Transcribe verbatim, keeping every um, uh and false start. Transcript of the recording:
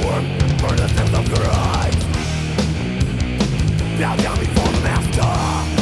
For the sins of Christ, bow down before the Master.